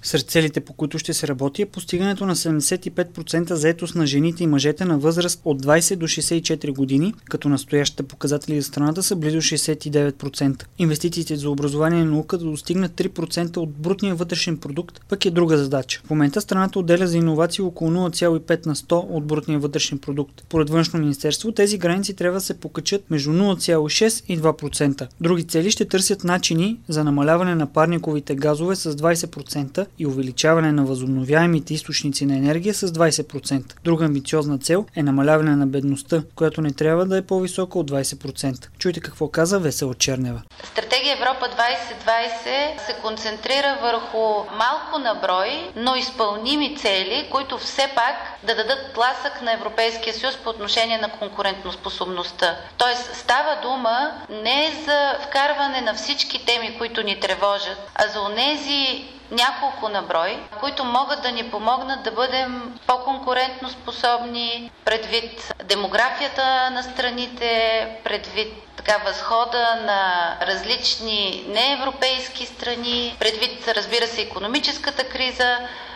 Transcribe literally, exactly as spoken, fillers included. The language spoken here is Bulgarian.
Сред целите, по които ще се работи, е постигането на седемдесет и пет процента заетост на жените и мъжете на възраст от двайсет до шейсет и четири години, като настоящите показатели за страната са близо шейсет и девет процента. Инвестициите за образование и наука да достигнат три процента от брутния вътрешен продукт, пък е друга задача. В момента страната отделя за иновации около нула цяло и пет на сто от брутния вътрешен продукт. Поред Външно министерство, тези граници трябва да се покачат между нула цяло и шест и два процента. Други цели ще търсят начини за намаляване на парниковите газове с двайсет процента и увеличаване на възобновяемите източници на енергия с двайсет процента. Друга амбициозна цел е намаляване на бедността, която не трябва да е по-висока от двайсет процента. Чуйте какво каза Весела Чернева. Стратегия Европа двайсет двайсет се концентрира върху малко на брой, но изпълними цели, които все пак да дадат тласък на Европейския съюз по отношение на конкурентоспособността. Тоест става дума не за вкарване на всички теми, които ни тревожат, а за онези няколко на брой, които могат да ни помогнат да бъдем по-конкурентно способни предвид демографията на страните, предвид така възхода на различни неевропейски страни, предвид, разбира се, икономическата криза.